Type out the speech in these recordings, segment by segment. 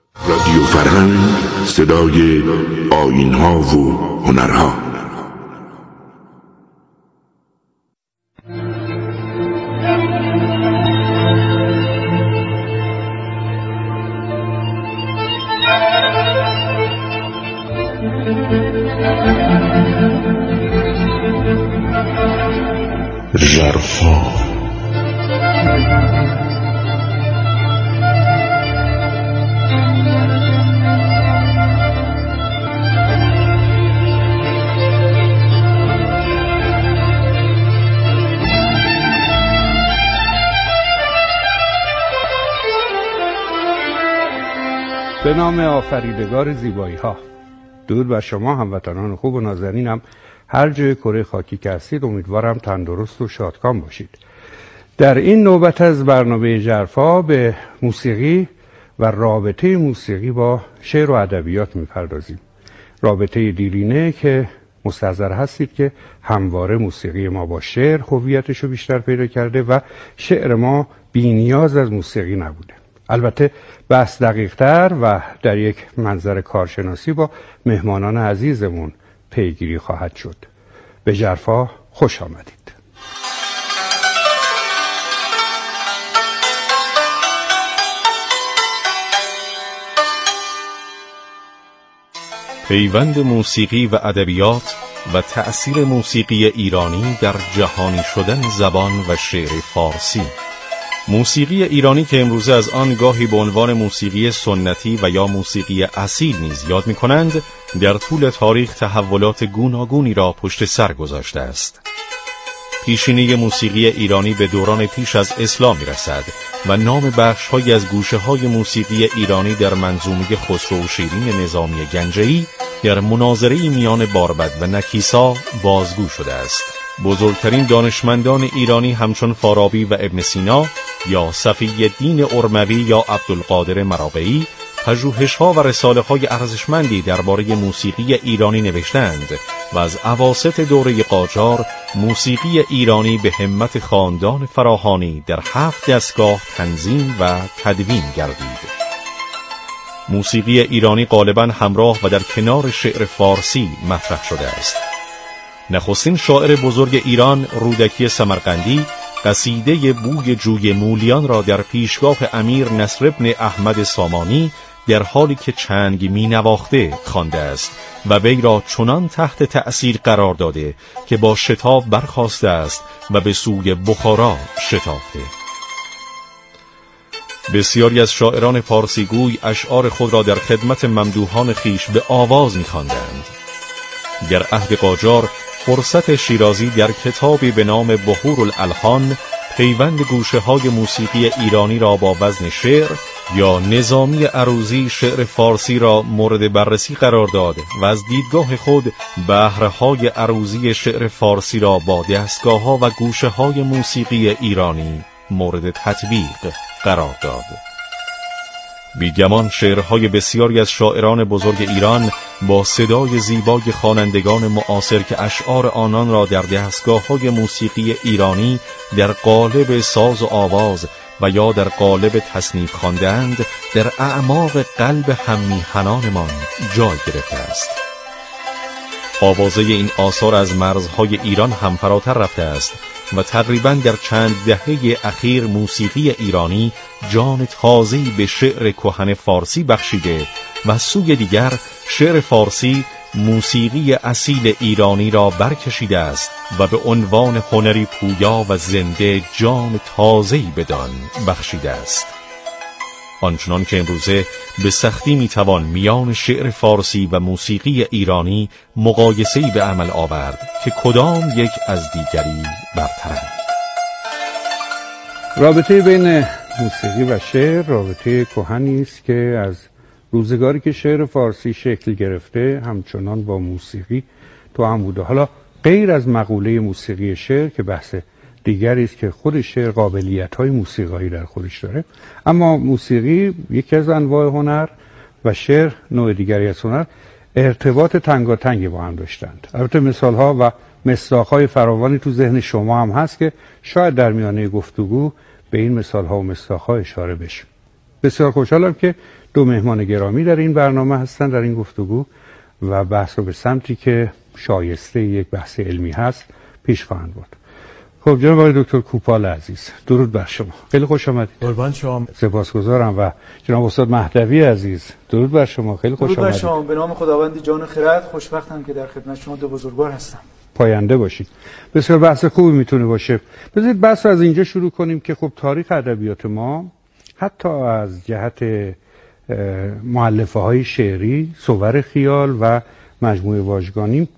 رادیو فرهنگ، صدای آیین‌ها و هنرها. ژرفا به نام آفریدگار زیبایی ها. درود بر شما هموطنان خوب و نازنینم، هر جای کره خاکی که هستید. امیدوارم تندرست و شادکام باشید. در این نوبت از برنامه ژرفا به موسیقی و رابطه موسیقی با شعر و ادبیات میپردازیم. رابطه دیرینه که مستحضر هستید که همواره موسیقی ما با شعر هویتش رو بیشتر پیدا کرده و شعر ما بی‌نیاز از موسیقی نبوده. البته بحث دقیق‌تر و در یک منظر کارشناسی با مهمانان عزیزمون پیگیری خواهد شد. به ژرفا خوش آمدید. پیوند موسیقی و ادبیات و تأثیر موسیقی ایرانی در جهانی شدن زبان و شعر فارسی. موسیقی ایرانی که امروزه از آن گاهی به عنوان موسیقی سنتی و یا موسیقی اصیل نیز یاد می‌کنند، در طول تاریخ تحولات گوناگونی را پشت سر گذاشته است. پیشینه موسیقی ایرانی به دوران پیش از اسلام می‌رسد و نام بخش‌هایی از گوشه‌های موسیقی ایرانی در منظومه خسرو و شیرین نظامی گنجه‌ای در مناظره میان باربد و نکیسا بازگو شده است. بزرگترین دانشمندان ایرانی همچون فارابی و ابن سینا یا صفی الدین ارموی یا عبدالقادر مراغه‌ای پژوهش‌ها و رساله‌های ارزشمندی درباره موسیقی ایرانی نوشتند و از اواسط دوره قاجار موسیقی ایرانی به همت خاندان فراهانی در 7 دستگاه تنظیم و تدوین گردید. موسیقی ایرانی غالباً همراه و در کنار شعر فارسی مطرح شده است. نخستین شاعر بزرگ ایران رودکی سمرقندی قصیده بوی جوی مولیان را در پیشگاه امیر نصر بن احمد سامانی در حالی که چنگ می نواخته خوانده است و وی را چنان تحت تأثیر قرار داده که با شتاب برخاسته است و به سوی بخارا شتافته. بسیاری از شاعران پارسیگوی اشعار خود را در خدمت ممدوحان خیش به آواز می خواندند. در عهد قاجار فرصت شیرازی در کتابی به نام بحور الالحان پیوند گوشه‌های موسیقی ایرانی را با وزن شعر یا نظامی عروضی شعر فارسی را مورد بررسی قرار داد و از دیدگاه خود بهره‌های عروضی شعر فارسی را با دستگاه‌ها و گوشه‌های موسیقی ایرانی مورد تطبیق قرار داد. بیگمان شعرهای بسیاری از شاعران بزرگ ایران با صدای زیبای خوانندگان معاصر که اشعار آنان را در دستگاه‌های موسیقی ایرانی در قالب ساز و آواز و یا در قالب تصنیف خواندند در اعماق قلب هممیهنانمان جای گرفته است. آوازه این آثار از مرزهای ایران هم فراتر رفته است و تقریباً در چند دهه اخیر موسیقی ایرانی جان تازه‌ای به شعر کهن فارسی بخشیده و سوی دیگر شعر فارسی موسیقی اصیل ایرانی را برکشیده است و به عنوان هنری پویا و زنده جان تازه‌ای بدان بخشیده است. آنچنان که امروزه به سختی میتوان میان شعر فارسی و موسیقی ایرانی مقایسه‌ای به عمل آورد که کدام یک از دیگری برترند. رابطه بین موسیقی و شعر رابطه کهنی است که از روزگاری که شعر فارسی شکل گرفته همچنان با موسیقی تو هم بوده. حالا غیر از مقوله موسیقی شعر که بحث دیگری است که خود شعر قابلیت‌های موسیقایی در خودش داره، اما موسیقی یکی از انواع هنر و شعر نوع دیگری از هنر ارتباط تنگاتنگی با هم داشتند. البته مثال‌ها و مصداق‌های فراوانی تو ذهن شما هم هست که شاید در میانه گفتگو به این مثال‌ها و مصداق‌ها اشاره بشه. بسیار خوشحالم که دو مهمان گرامی در این برنامه هستند در این گفتگو و بحث رو به سمتی که شایسته یک بحث علمی هست پیش خواهند برد. خب جناب آقای دکتر کوپال عزیز، درود بر شما. خیلی خوش آمدید. قربان شما. سپاسگزارم. و جناب استاد مهدوی عزیز، درود بر شما. خیلی خوش آمدید. درود بر شما. به نام خداوند جان خرد خوشبختم که در خدمت شما دو بزرگوار هستم. پاینده باشید. بسیار بحث خوبی میتونه باشه. بذارید بحث رو از اینجا شروع کنیم که خب تاریخ ادبیات ما حتی از جهت مؤلفه های شعری، صور خیال و مجموعه واژگانی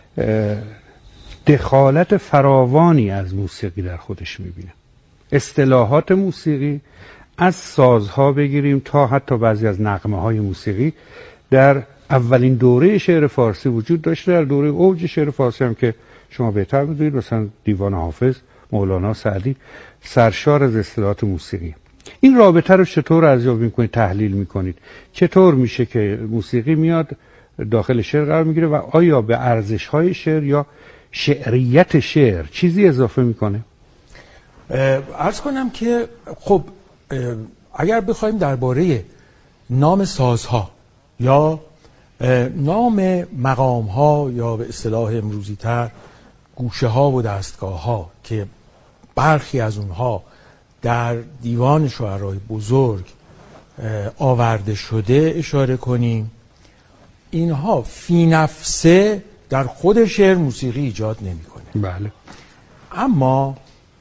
دخالت فراوانی از موسیقی در خودش میبینه. اصطلاحات موسیقی از سازها بگیریم تا حتی بعضی از نغمه های موسیقی در اولین دوره شعر فارسی وجود داشته. در دوره اوج شعر فارسی هم که شما بهتر بدونید، مثلا دیوان حافظ، مولانا، سعدی سرشار از اصطلاحات موسیقی. این رابطه رو چطور ارزیابی میکنید، تحلیل میکنید؟ چطور میشه که موسیقی میاد داخل شعر قرار میگیره و آیا به ارزش‌های شعر یا شعریت شعر چیزی اضافه میکنه؟ عرض کنم که خب اگر بخوایم درباره نام سازها یا نام مقامها یا به اصطلاح امروزی تر گوشه ها و دستگاه ها که برخی از اونها در دیوان شعرهای بزرگ آورده شده اشاره کنیم، اینها فی نفسه در خود شعر موسیقی ایجاد نمی کنه. بله. اما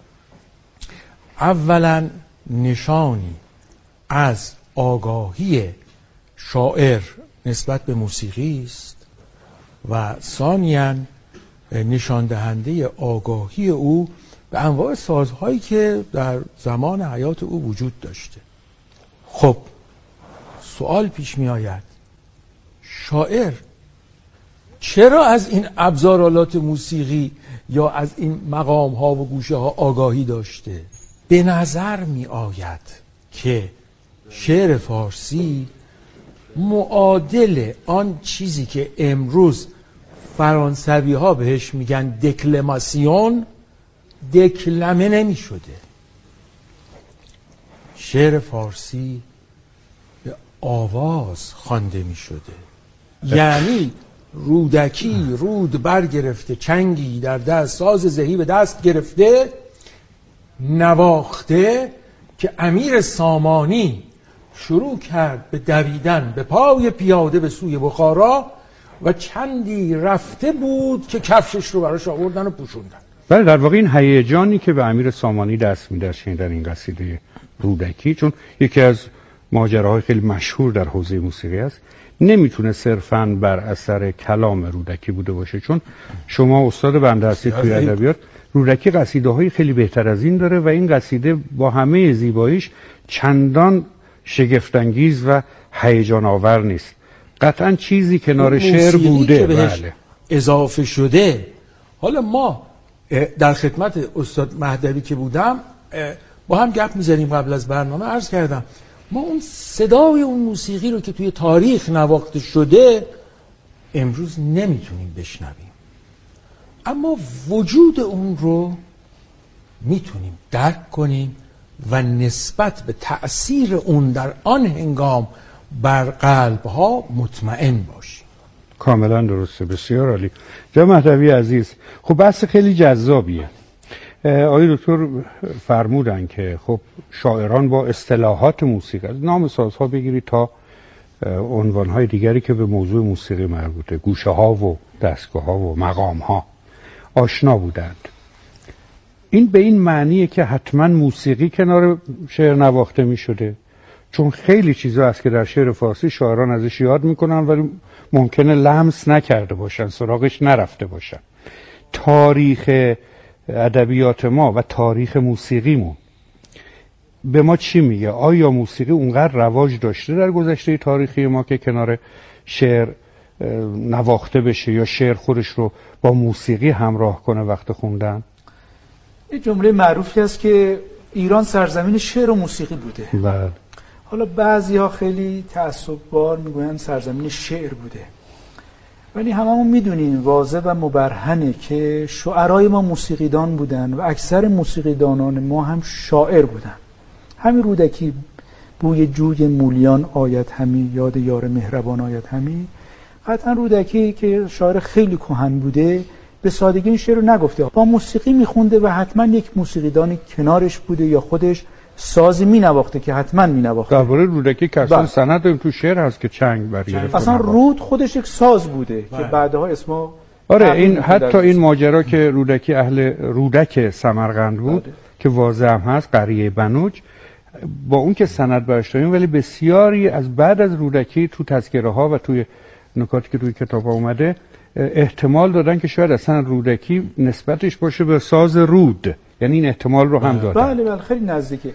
اولا نشانی از آگاهی شاعر نسبت به موسیقی است و ثانیاً نشان دهنده آگاهی او به انواع سازهایی که در زمان حیات او وجود داشته. خب سوال پیش می آید شاعر چرا از این ابزارالات موسیقی یا از این مقام ها و گوشه ها آگاهی داشته؟ به نظر می آید که شعر فارسی معادل آن چیزی که امروز فرانسوی ها بهش میگن دکلماسیون دکلمه نمی شده. شعر فارسی به آواز خوانده می شده. یعنی رودکی رود برگرفته، چنگی در دست، ساز زهی به دست گرفته، نواخته که امیر سامانی شروع کرد به دویدن به پای پیاده به سوی بخارا و چندی رفته بود که کفشش رو براش آوردن و پوشوندن. بله، در واقع این هیجانی که به امیر سامانی دست میده در این قصیده رودکی، چون یکی از ماجراهای خیلی مشهور در حوزه موسیقی است، نمیتونه صرفاً بر اثر کلام رودکی بوده باشه، چون شما استاد بنده هستید توی ادبیات. رودکی قصیده های خیلی بهتر از این داره و این قصیده با همه زیباییش چندان شگفت‌انگیز و هیجان آور نیست. قطعاً چیزی کنار شعر بوده، بله، اضافه شده. حالا ما در خدمت استاد مهدوی که بودم با هم گپ می‌زدیم قبل از برنامه، عرض کردم ما اون صدای اون موسیقی رو که توی تاریخ نواخته شده امروز نمیتونیم بشنویم، اما وجود اون رو میتونیم درک کنیم و نسبت به تأثیر اون در آن هنگام بر قلب‌ها مطمئن باشیم. کاملا درسته. بسیار عالی. جناب مهدوی عزیز، خب بحث خیلی جذابیه. آقای دکتر فرمودن که خب شاعران با اصطلاحات موسیقی، از نام سازها بگیرید تا عنوانهای دیگری که به موضوع موسیقی مربوطه، گوشه ها و دستگاه ها و مقام ها، آشنا بودند. این به این معنیه که حتما موسیقی کنار شعر نواخته می شده، چون خیلی چیزا هست که در شعر فارسی شاعران ازش یاد میکنن ولی ممکنه لمس نکرده باشن، سراغش نرفته باشن. تاریخ ادبیات ما و تاریخ موسیقیمون به ما چی میگه؟ آیا موسیقی اونقدر رواج داشته در گذشته تاریخی ما که کنار شعر نواخته بشه یا شعر خودش رو با موسیقی همراه کنه وقت خوندن؟ یه جمله معروفی هست که ایران سرزمین شعر و موسیقی بوده. بله. حالا بعضی‌ها خیلی تعصب‌بار میگویند سرزمین شعر بوده، ولی هممون میدونیم واضح و مبرهنه که شعرای ما موسیقیدان بودن و اکثر موسیقیدانان ما هم شاعر بودن. همین رودکی بوی جوی مولیان آید همی، یاد یار مهربان آید همی. قطعا رودکی که شاعر خیلی کهن بوده به سادگی این شعر رو نگفته، با موسیقی میخونده و حتما یک موسیقیدانی کنارش بوده یا خودش سازی مینواخته که حتما مینواخته. درباره رودکی که اصلا سند تو شعر هست که چنگ برگرفته. اصلا رود خودش یک ساز بوده که بعدها اسمو این حتی این ماجرا که رودکی اهل رودک سمرقند بود که واضح هم هست، قریه بنوج، با اون که سند برش داریم ولی بسیاری از بعد از رودکی تو تذکره ها و توی نکاتی که توی کتاب ها اومده احتمال دادن که شاید اصلا رودکی نسبتش باشه به ساز رود، یعنی این احتمال رو هم دادن. بله خیلی نزدیکه.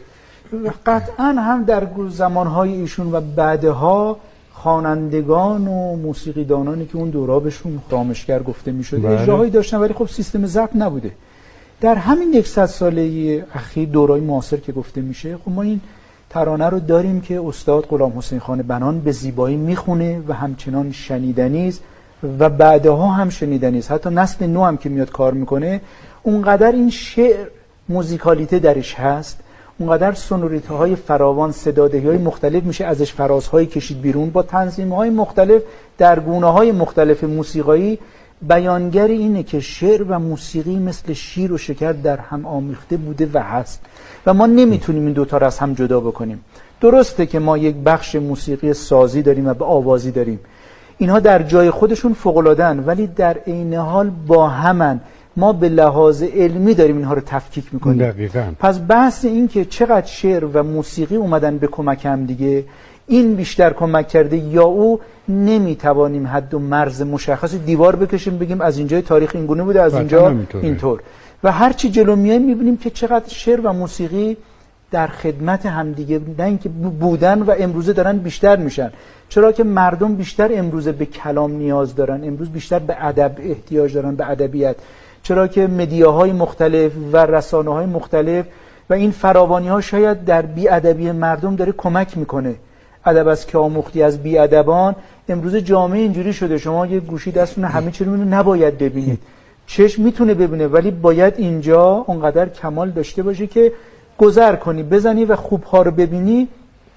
قطعا هم در زمانهای ایشون و بعدها خوانندگان و موسیقیدانانی که اون دورا بهشون رامشگر گفته میشد اجراهایی داشتن، ولی خب سیستم ضبط نبوده. در همین 100 ساله اخیر دورای معاصر که گفته میشه، خب ما این ترانه رو داریم که استاد غلام حسین خان بنان به زیبایی میخونه و همچنان شنیدنی است و بعدها هم شنیدنی است. حتی نسل نو هم که میاد کار میکنه اونقدر این شعر موزیکالیته درش هست، اونقدر سونوریته های فراوان، صدادهی های مختلف میشه ازش فرازهای کشید بیرون با تنظیم های مختلف در گونه های مختلف موسیقایی. بیانگر اینه که شعر و موسیقی مثل شیر و شکر در هم آمیخته بوده و هست و ما نمیتونیم این دوتا را از هم جدا بکنیم. درسته که ما یک بخش موسیقی سازی داریم و به آوازی داریم، اینها در جای خودشون فوق‌العاده‌اند، ولی در عین حال با همن. ما به لحاظ علمی داریم اینها رو تفکیک میکنیم. دقیقاً. پس بحث این که چقدر شعر و موسیقی اومدن به کمک هم دیگه، این بیشتر کمک کرده یا او، نمیتوانیم حد و مرز مشخصی دیوار بکشیم بگیم از اینجای تاریخ اینگونه بوده از اینجا اینطور. و هرچی جلو میایم میبینیم که چقدر شعر و موسیقی در خدمت همدیگه، نه اینکه بودن و امروزه دارن بیشتر میشن. چرا که مردم بیشتر امروزه به کلام نیاز دارن، امروز بیشتر به ادب احتیاج دارن، به ادبیات. چرا که مدیاهای مختلف و رسانه‌های مختلف و این فراوانی‌ها شاید در بی‌ادبی مردم داره کمک میکنه. ادب از که آموختی از بی‌ادبان. امروز جامعه اینجوری شده شما یه گوشی دستتون همه چی رو نباید ببینید، چشم میتونه ببینه ولی باید اینجا اونقدر کمال داشته باشه که گذر کنی، بزنی و خوبها رو ببینی.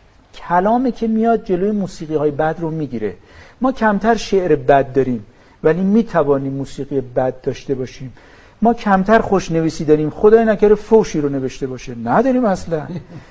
کلامی که میاد جلوی موسیقی های بد رو میگیره. ما کمتر شعر بد داریم ولی میتوانیم موسیقی بد داشته باشیم. ما کمتر خوشنویسی داریم، خدای نکره فوشی رو نوشته باشه، نداریم اصلا.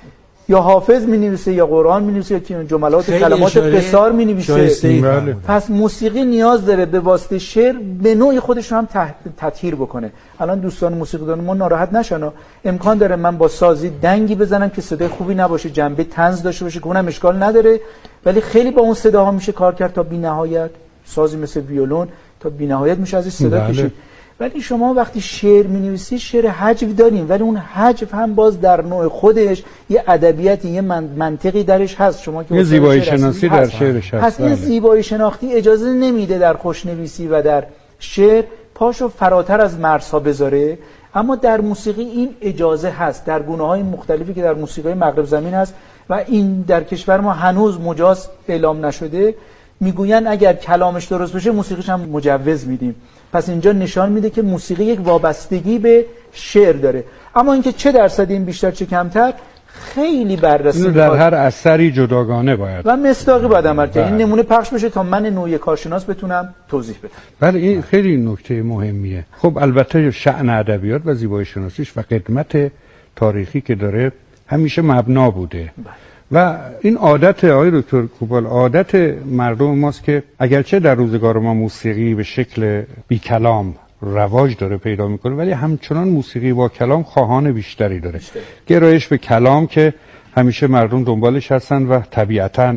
یا حافظ می نویسه یا قرآن می نویسه یا جملات کلمات قصار می نویسه. پس موسیقی نیاز داره به واسطه شعر به نوعی خودش رو هم تطهیر بکنه. الان دوستان موسیقیدان ما ناراحت نشن، امکان داره من با سازی دنگی بزنم که صدای خوبی نباشه، جنبه طنز داشته باشه که اونم اشکال نداره، ولی خیلی با اون صداها میشه کار کرد تا بی‌نهایت. سازی مثل ویولون تا بی‌نهایت میشه ازش صدا کشید. ولی شما وقتی شعر می‌نویسی شعر حجو داریم، ولی اون حجو هم باز در نوع خودش یه ادبیاتی، یه منطقی درش هست. شما که یه زیبایی شناسی در شعرش هست. پس این زیبایی شناختی اجازه نمیده در خوشنویسی و در شعر پاشو فراتر از مرزها بذاره، اما در موسیقی این اجازه هست در گونه‌های مختلفی که در موسیقی مغرب زمین هست و این در کشور ما هنوز مجاز اعلام نشده. میگوین اگر کلامش درست باشه موسیقیش هم مجوز میدیم. پس اینجا نشان میده که موسیقی یک وابستگی به شعر داره. اما اینکه چه درصد این بیشتر چه کمتر خیلی بررسی اینو در هر اثری جداگانه باید و مصداقی باید عمل کرد. این نمونه پخش بشه تا من نوعی کارشناس بتونم توضیح بدم. بله این خیلی نکته مهمیه. خب البته شأن ادبیات و زیبایی شناسیش و قدمت تاریخی که داره همیشه مبنا بوده. و این عادت آقای دکتر کوپال، عادت مردم ماست که اگرچه در روزگار ما موسیقی به شکل بی کلام رواج داره پیدا میکنه، ولی همچنان موسیقی با کلام خواهان بیشتری داره. گرایش به کلام که همیشه مردم دنبالش هستن و طبیعتاً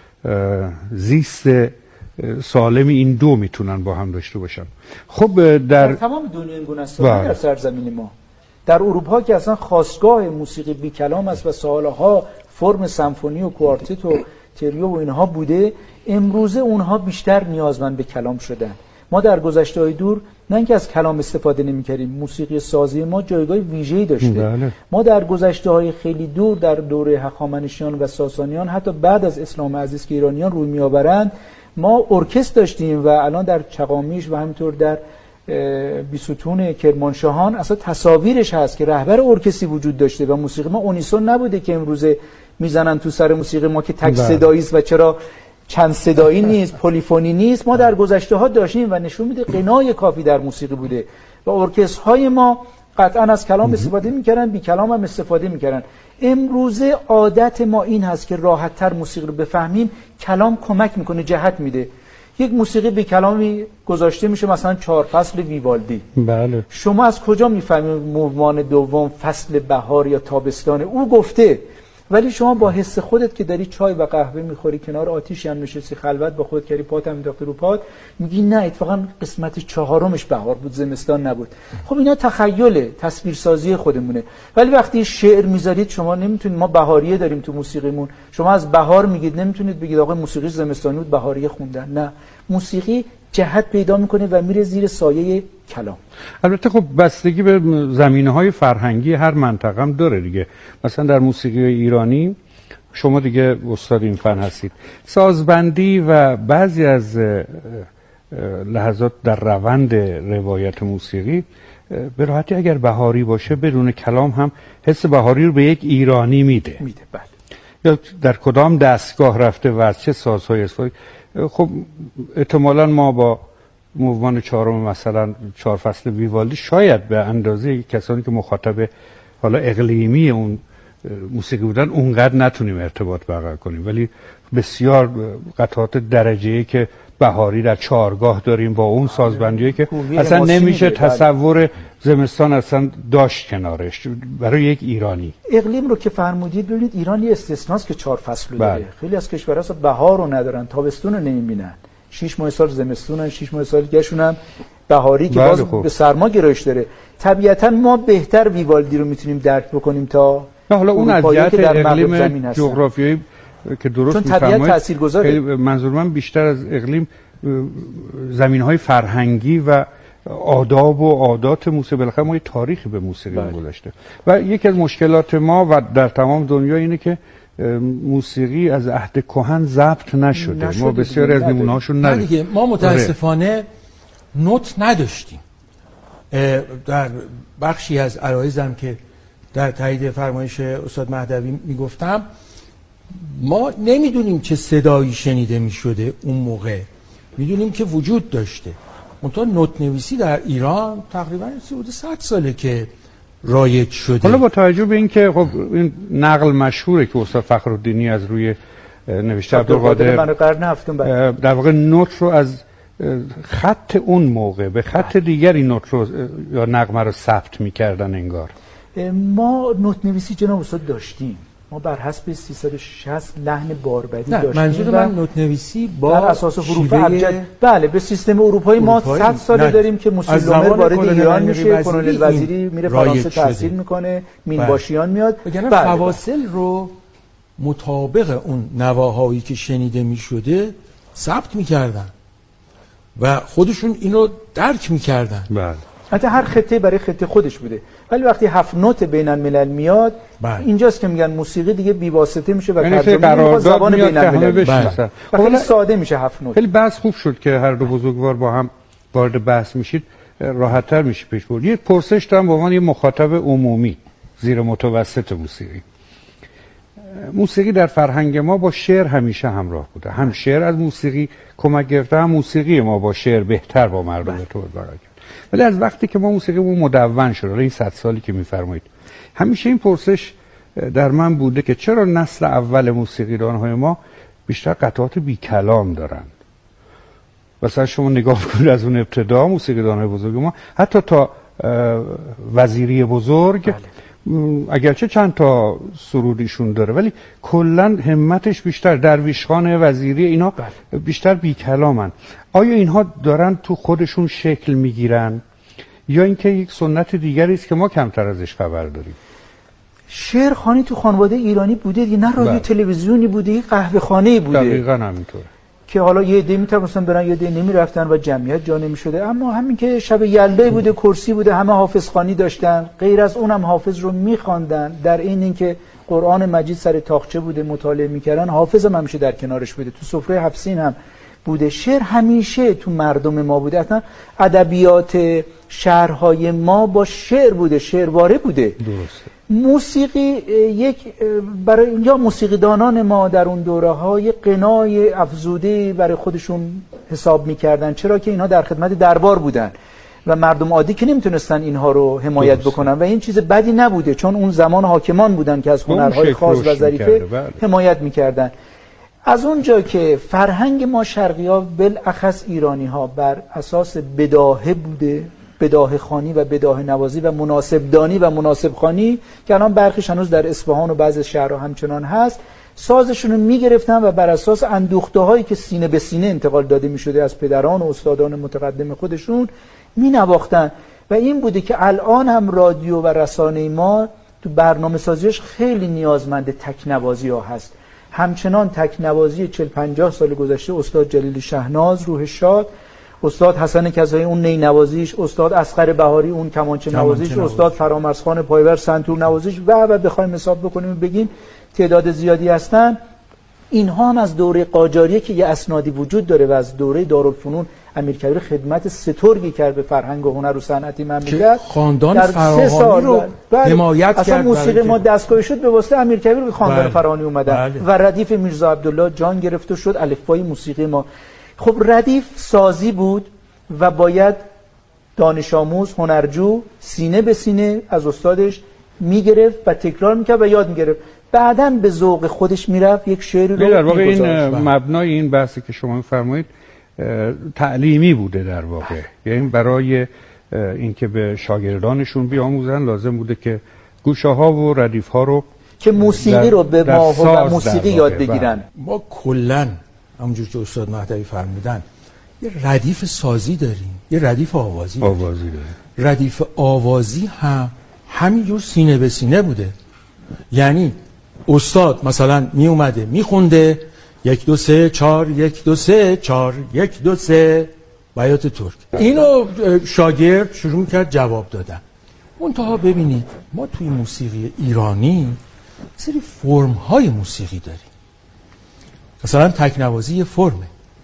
زیست سالمی این دو میتونن با هم داشته باشن. خب در تمام دنیا این گونه است، در سرزمین ما، در اروپا که اصلا خاستگاه موسیقی بی کلام است و سالها فرم سمفونی و کوارتت و تریو و اینها بوده، امروزه اونها بیشتر نیازمند به کلام شدن. ما در گذشته‌های دور نه اینکه از کلام استفاده نمی‌کردیم، موسیقی سازی ما جایگاه ویژه‌ای داشته. بله. ما در گذشته‌های خیلی دور در دوره هخامنشیان و ساسانیان، حتی بعد از اسلام عزیز که ایرانیان روی می‌آورند، ما ارکستر داشتیم و الان در چغامیش و همینطور در بیستون کرمانشاهان اصلا تصاویرش هست که رهبر ارکستری وجود داشته و موسیقی ما اونیسون نبوده که امروزه میزنن تو سر موسیقی ما که تک صدایی است و چرا چند صدایی نیست، پلیفونی نیست. ما در گذشته ها داشتیم و نشون میده غنای کافی در موسیقی بوده و ارکسترهای ما قطعا از کلام استفاده میکردن، بی کلام هم استفاده میکردن. امروزه عادت ما این هست که راحت تر موسیقی رو بفهمیم. کلام کمک میکنه، جهت میده. یک موسیقی بی کلامی گذاشته میشه، مثلا 4 فصل ویوالدی. بله. شما از کجا میفهمید موومان دوم فصل بهار یا تابستانه؟ او گفته، ولی شما با حس خودت که داری چای و قهوه میخوری کنار آتیشی هم نشستی خلوت با خودت کردی پات هم انداختی رو پات، میگی نه اتفاقا قسمت 4ش بهار بود، زمستان نبود. خب اینا تخیله، تصویرسازی خودمونه. ولی وقتی شعر میذارید شما نمیتونید، ما بهاریه داریم تو موسیقیمون، شما از بهار میگید، نمیتونید بگید آقا موسیقی زمستانی بود بهاریه خوندن. نه، موسیقی جهت پیدا میکنه و میره زیر سایه کلام. البته خب بستگی به زمینه‌های فرهنگی هر منطقه هم داره دیگه. مثلا در موسیقی ایرانی شما دیگه استاد این فن هستید، سازبندی و بعضی از لحظات در روند روایت موسیقی به راحتی اگر بهاری باشه بدون کلام هم حس بهاری رو به یک ایرانی میده. بله. یا در کدام دستگاه رفته و از چه سازهای استفاده. خب احتمالاً ما با موومان 4 مثلا 4 فصل ویوالدی شاید به اندازه کسانی که مخاطب حالا اقلیمی اون موسیقی بودن اونقدر نتونیم ارتباط برقرار کنیم، ولی بسیار قطعات درجه‌ای که بهاری در 4گاه داریم با اون سازبندیایی که اصلا نمیشه تصور زمستان اصلا داشت کنارش برای یک ایرانی. اقلیم رو که فرمودید ببینید ایران یه استثناست که 4 فصل داره. خیلی از کشورها بهار رو ندارن، تابستون رو نمیبینن، 6 ماه سال زمستونن، 6 ماه سال دیگه‌شونم بهاری که باز به سرما گرایش داره. طبیعتا ما بهتر ویوالدی رو میتونیم درک بکنیم تا حالا اون از جهت اقلیم جغرافیایی که درست چون طبیعت تاثیرگذاره. منظور من بیشتر از اقلیم زمینهای فرهنگی و آداب و عادات موسیقی، بالاخره ما یه تاریخی به موسیقی گذاشته و یکی از مشکلات ما و در تمام دنیا اینه که موسیقی از عهد کهن ضبط نشده. ما بسیاری از نمونه‌هاشون نداریم. ما متاسفانه نوت نداشتیم. در بخشی از عرایزم که در تایید فرمایش استاد مهدوی میگفتم، ما نمیدونیم چه صدایی شنیده میشده اون موقع، میدونیم که وجود داشته. منتها نوت نویسی در ایران تقریبا 100 ساله که رایج شده. حالا با توجه به اینکه خب این نقل مشهوره که استاد فخرالدینی از روی نوشته عبدالقادر من قرن هفتم در واقع نوت رو از خط اون موقع به خط دیگری نوت رو یا نغمه رو ثبت می‌کردن انگار. ما نوت نویسی جناب استاد داشتیم. ما بر حسب 360 لحن باربدی داشتیم. منظور من نوت نویسی با بر اساس حروف ابجد. بله، به سیستم اروپایی ما 100 سال داریم که موسیلومر وارد ایران میشه، کلونل وزیری میره فرانسه تحصیل میکنه، مینباشیان میاد. بگن فواصل رو مطابق اون نواهایی که شنیده میشده ثبت میکردن و خودشون اینو درک میکردن. بله. حتی هر خطه برای خطه خودش بوده. ولی وقتی 7 نوت بین الملل میاد اینجاست که میگن موسیقی دیگه بی واسطه میشه و ترجمه زبان بین الملل. خیلی ساده میشه 7 نوت. خیلی بحث خوب شد که هر دو بزرگوار با هم وارد بحث میشید، راحت‌تر میشه پیش برد. یه پرسش دارم به عنوان یه مخاطب عمومی زیر متوسط موسیقی. موسیقی در فرهنگ ما با شعر همیشه همراه بوده. هم شعر از موسیقی کمک گرفته، هم موسیقی ما با شعر بهتر با مردم ارتباط برقرار کرد. ولی از وقتی که ما موسیقیمون مدون شد، این 100 سالی که میفرمایید، همیشه این پرسش در من بوده که چرا نسل اول موسیقیدان‌های ما بیشتر قطعات بی کلام دارند. مثلا شما نگاه کنید از اون ابتدا موسیقیدان‌های بزرگ ما حتی تا وزیری بزرگ، اگرچه چند تا سرودیشون داره ولی کلا همتش بیشتر، درویشخان وزیری اینا بیشتر بی کلامن. آیا اینها دارن تو خودشون شکل میگیرن یا اینکه یک سنت دیگری است که ما کمتر ازش خبر داریم؟ شعر خوانی تو خانواده ایرانی بوده دیگه، نه رادیو تلویزیونی بوده، یک قهوه خانه‌ای بوده. دقیقاً همینطوره که حالا یه عده میتونستن برن یه عده نمیرفتن و جمعیت جا نمیشده. اما همین که شب یلدا بوده، کرسی بوده، همه حافظخوانی داشتن، غیر از اونم حافظ رو میخواندن. در این اینکه قرآن مجید سر تاقچه بوده مطالعه میکردن، حافظ هم همیشه در کنارش بوده، تو سفره حفصین هم بوده. شعر همیشه تو مردم ما بوده. اصلا ادبیات شهرهای ما با شعر بوده، شعرواره بوده. موسیقی یک برای یا موسیقیدانان ما در اون دوره های قنای افزوده برای خودشون حساب میکردن، چرا که اینها در خدمت دربار بودن و مردم عادی که نمیتونستن اینها رو حمایت بکنن و این چیز بدی نبوده، چون اون زمان حاکمان بودن که از هنرهای خاص و ظریفه حمایت میکردن. از اونجا که فرهنگ ما شرقی‌ها بالاخص ایرانی‌ها بر اساس بداهه بوده، بداهه خوانی و بداهه نوازی و مناسب دانی و مناسب خوانی که الان برخیش هنوز در اصفهان و بعضی شهرها همچنان هست، سازشون رو میگرفتن و بر اساس اندوخته هایی که سینه به سینه انتقال داده میشده از پدران و استادان متقدم خودشون مینواختن. و این بوده که الان هم رادیو و رسانه ما تو برنامه سازیش خیلی نیازمند تکنوازی ها هست. همچنان تکنوازی 40-50 سال گذشته استاد جلیل شهناز روح شاد، استاد حسن کذایی اون نی نوازیش، استاد اصغر بهاری اون کمانچه نوازیش، استاد فرامرزخان پایور سنتور نوازیش و بخوایم حساب بکنیم بگیم تعداد زیادی هستن. اینها هم از دوره قاجاریه که یه اسنادی وجود داره و از دوره دارالفنون امیرکبیر خدمت سترگی کرد به فرهنگ و هنر و صنعت مملکت. خاندان فراهانی رو حمایت کرد. اصلا موسیقی ما دستگاهی شد به واسطه امیرکبیر به خاندان فراهانی اومدن و ردیف میرزا عبدالله جان گرفته شد الفبای موسیقی ما. خب ردیف سازی بود و باید دانش آموز هنرجو سینه به سینه از استادش میگرفت و تکرار میکرد و یاد میگرفت، بعداً به ذوق خودش میرفت یک شعری رو در واقع این مبنای این بحثی که شما میفرمایید تعلیمی بوده در واقع، یعنی برای اینکه به شاگردانشون بیاموزن لازم بوده که گوشه ها و ردیف ها رو که موسیقی رو به ما و موسیقی یاد بگیرن. ما کلاً همونجور که استاد مهدوی فرمودن یه ردیف سازی داریم، یه ردیف آوازی داریم. ردیف آوازی هم همینجور سینه به سینه بوده، یعنی استاد مثلا می اومده می خونده 1 2 3 4 1 2 3 4 1 2 3 بیات ترک، اینو شاگرد شروع کرد جواب دادن. منتها ببینید ما توی موسیقی ایرانی سری فرم های موسیقی داریم. مثلا تکنوازی یه فرمه،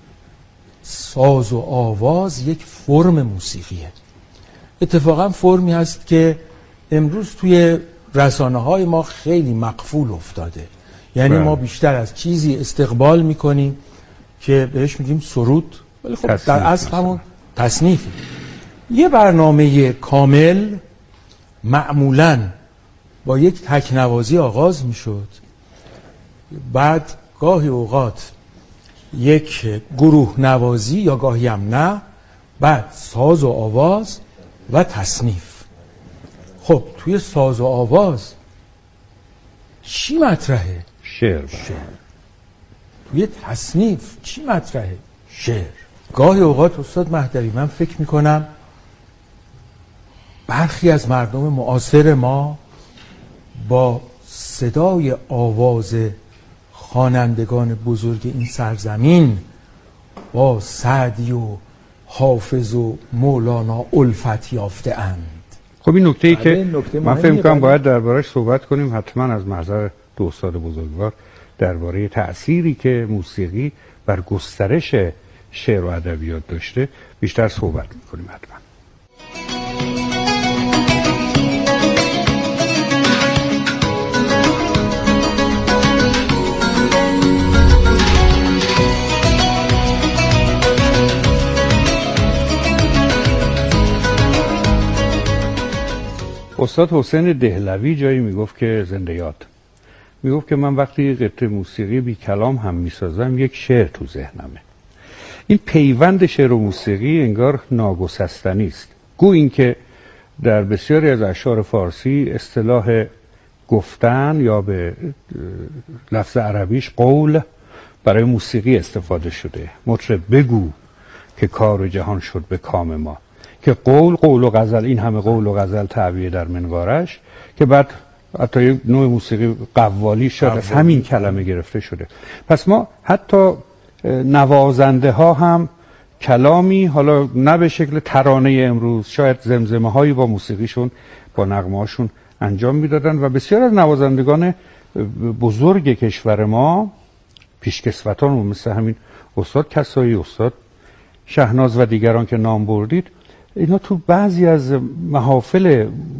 ساز و آواز یک فرم موسیقیه. اتفاقا فرمی هست که امروز توی رسانه های ما خیلی مقفول افتاده، یعنی ما بیشتر از چیزی استقبال میکنیم که بهش میگیم سرود، ولی خب در اصل همون تصنیفی. یه برنامه کامل معمولاً با یک تکنوازی آغاز میشد، بعد گاهی اوقات یک گروه نوازی یا گاهی هم نه، بعد ساز و آواز و تصنیف. خب توی ساز و آواز چی مطرحه؟ شعر. توی تصنیف چی مطرحه؟ شعر. گاهی اوقات استاد مهدوی من فکر میکنم برخی از مردم معاصر ما با صدای آواز خوانندگان بزرگ این سرزمین با سعدی و حافظ و مولانا الفت یافته اند. خب این نکته‌ای که من فکر می‌کنم باید درباره‌اش صحبت کنیم، حتما از محضر دو استاد بزرگوار درباره تأثیری که موسیقی بر گسترش شعر و ادبیات داشته بیشتر صحبت می‌کنیم حتما. استاد حسین دهلوی جایی میگفت که زنده یاد میگفت که من وقتی قطعه موسیقی بی کلام هم میسازم یک شعر تو ذهنمه. این پیوند شعر و موسیقی انگار ناگسستنی است. گو این که در بسیاری از اشعار فارسی اصطلاح گفتن یا به لفظ عربیش قول برای موسیقی استفاده شده. مطرب بگو که کار جهان شد به کام ما، که قول و غزل، این همه قول و غزل تعبیه در منقارش، که بعد حتی یک نوع موسیقی قوالی شد از همین کلمه گرفته شده. پس ما حتی نوازنده ها هم کلامی، حالا نه به شکل ترانه امروز، شاید زمزمه هایی با موسیقیشون با نغمه هاشون انجام میدادن و بسیار از نوازندگان بزرگ کشور ما پیشکسوتان مثل همین استاد کسایی، استاد شهناز و دیگران که نام بردید، اینا تو بعضی از محافل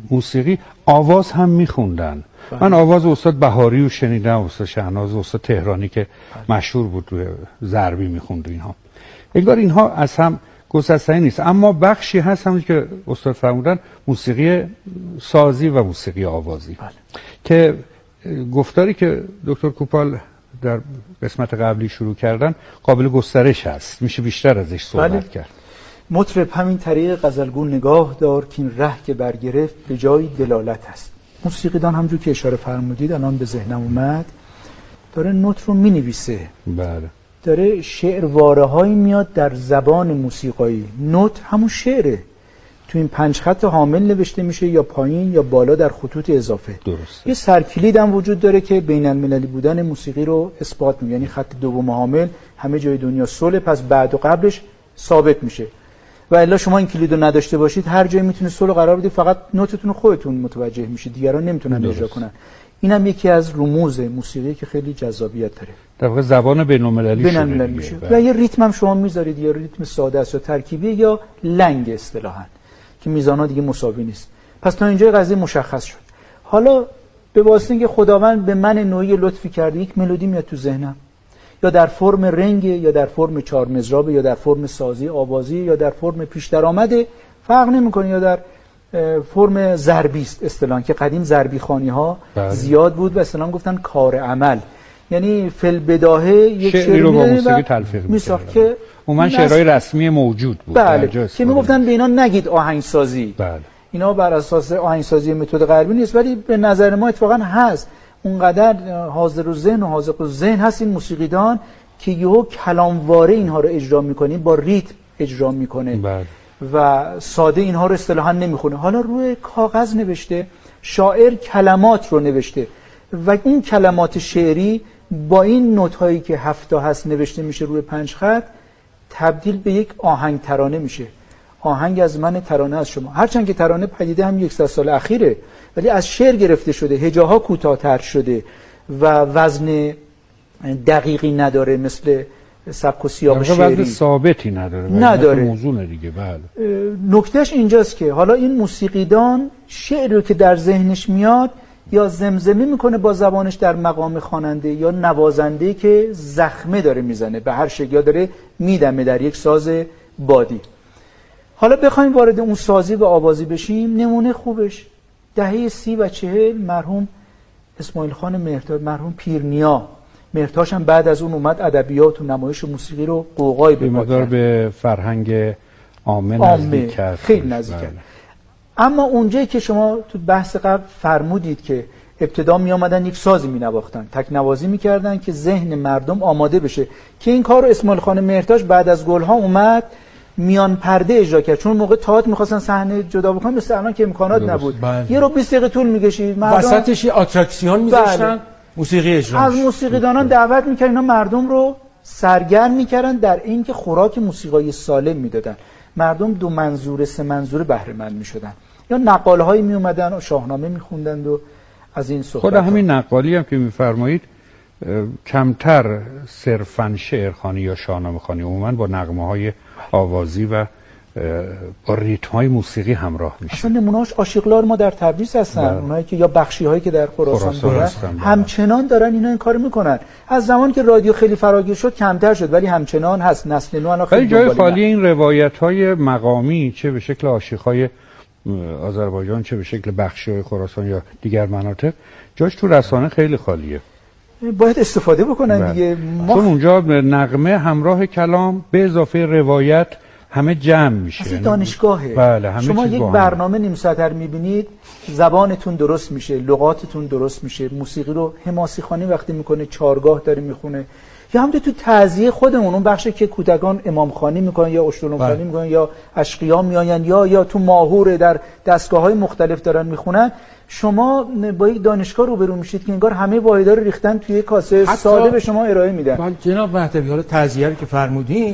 موسیقی آواز هم میخوندن. من آواز استاد بهاری رو شنیدم، استاد شهناز، استاد تهرانی که مشهور بود روی ضربی میخوند. اینها انگار اینها از هم گسستنی نیست، اما بخشی هست همون که استاد فرمودن، موسیقی سازی و موسیقی آوازی که گفتاری که دکتر کوپال در قسمت قبلی شروع کردن قابل گسترش هست، میشه بیشتر ازش صحبت کرد. مطرب همین طریق غزلگو نگاه دار که این ره که برگرفت به جای دلالت هست. موسیقیدان همونجور که اشاره فرمودید الان به ذهنم اومد، داره نوت رو مینویسه، بله، داره شعر واره‌هایی میاد در زبان موسیقایی. نوت همون شعره، تو این 5 خط حامل نوشته میشه یا پایین یا بالا در خطوط اضافه. درست. یه سرکلید هم وجود داره که بین المللی بودن موسیقی رو اثبات می‌کنه، یعنی خط دوم حامل همه جای دنیا صلح، پس بعد و قبلش ثابت میشه. و الا شما این کلید رو نداشته باشید هر جایی میتونید صلح قرار بدید، فقط نوتتون رو خودتون متوجه میشید، دیگران نمیتونن اجرا کنن. اینم یکی از رموز موسیقی که خیلی جذابیت داره. در واقع زبان بین‌المللی میشه. و یه ریتم هم شما میذارید، یا ریتم ساده است یا ترکیبی یا لنگ اصطلاحاً که میزانا دیگه مساوی نیست. پس تا اینجا قضیه مشخص شد. حالا به واسطه اینکه خداوند به من نوعی لطفی کرده، یک ملودی میاد تو ذهنم، یا در فرم رنگ، یا در فرم 4 مضراب، یا در فرم سازی آوازی، یا در فرم پیش درآمده، فرق نمیکنه، یا در فرم ضربی است اصطلاحاً که قدیم ضربی خوانی ها زیاد بود و اصطلاحاً گفتن کار عمل، یعنی فل بداهه یک شعری رو با موسیقی تلفیق می‌کرد که عموما شعرهای رسمی موجود بود. بله، که میگفتن به اینا نگید آهنگسازی. بله. اینا بر اساس آهنگسازی متد غربی نیست، ولی به نظر ما اتفاقا هست. اونقدر حاضر الذهن و حاذق الذهن هست این موسیقیدان که یهو کلامواره اینها رو اجرا میکنه، با ریتم اجرا میکنه. بله. و ساده اینها رو اصطلاحا نمیخونه، حالا روی کاغذ نوشته، شاعر کلمات رو نوشته و این کلمات شعری با این نوت‌هایی که 7 تا هست نوشته میشه روی 5 خط، تبدیل به یک آهنگ ترانه میشه. آهنگ از من، ترانه از شما. هرچند که ترانه پدیده هم 100 سال اخیره، ولی از شعر گرفته شده، هجاها کوتاه‌تر شده و وزن دقیقی نداره مثل سبک و سیاق شعری. وزن ثابتی نداره. موضوع دیگه. بله. نکتهش اینجاست که حالا این موسیقیدان شعر رو که در ذهنش میاد یا زمزمه میکنه با زبانش در مقام خواننده، یا نوازنده که زخمه داره میزنه به هر شکل، یا داره میدمه در یک ساز بادی. حالا بخوایم وارد اون سازی و آوازی بشیم، نمونه خوبش دهه 30 و 40 مرحوم اسماعیل خان مهرتاش، مرحوم پیرنیا مهرتاش هم بعد از اون اومد ادبیات و نمایش موسیقی رو قوقای به پا کرد، به فرهنگ عامه نزدیک کرد، خیلی نزدیک کرد. اما اونجایی که شما تو بحث قبل فرمودید که ابتدا می آمدن یک سازی می نواختن، تک نوازی می کردن که ذهن مردم آماده بشه، که این کار رو اسماعیل خان مهرتاش بعد از گلها اومد میان پرده اجرا کرد، چون موقع تئاتر می‌خواستن صحنه جدا بکنن، مثل الان که امکانات نبود. یه رو 20 دقیقه طول می‌کشید، وسطش آتراکسیون می‌ذاشتن، موسیقی اجرا از موسیقیدانان دعوت می‌کردن، اینا مردم رو سرگرم می‌کردن در این که خوراک موسیقایی سالم میدادن، مردم 2 منظوره 3 منظوره بهره مند می‌شدن. یا نقال‌هایی میومدن و شاهنامه می‌خوندند و از این صحبت. خود همین نقالی هم که می‌فرمایید کمتر صرفاً شعرخوانی یا شاهنامه‌خوانی، عموماً با نغمه‌های آوازی و با ریتم‌های موسیقی همراه میشه. اصلا نمونه‌اش عاشقلار ما در تبریز هستن، اونایی که یا بخشی‌هایی که در خراسان دارن، همچنان دارن اینا این کارو میکنن. از زمان که رادیو خیلی فراگیر شد کمتر شد، ولی همچنان هست. نسل نو الان خیلی جای خالی این روایت‌های مقامی، چه به شکل عاشق‌های آذربایجان، چه به شکل بخشی‌های خراسان یا دیگر مناطق، جاش تو رسانه خیلی خالیه. باید استفاده بکنن دیگه. چون اونجا نغمه همراه کلام به اضافه روایت همه جمع میشه. اصلا دانشگاهه. بله، همه شما یک برنامه نیم ساعت میبینید، زبانتون درست میشه، لغاتتون درست میشه، موسیقی رو حماسی خوانی وقتی میکنه، چارگاه داره میخونه، یا همونطور تو تعزیه خودمون اون بخشی که کودکان امام خوانی میکنن یا اشتلون خوانی میکنن یا اشقیا میآین یا تو ماهور در دستگاه‌های مختلف دارن میخونن، شما با یک دانشگاه روبرو میشید که انگار همه واحدها رو ریختن توی کاسه ساده به شما ارائه میدن. جناب مهدوی، حالا تعزیه رو که فرمودین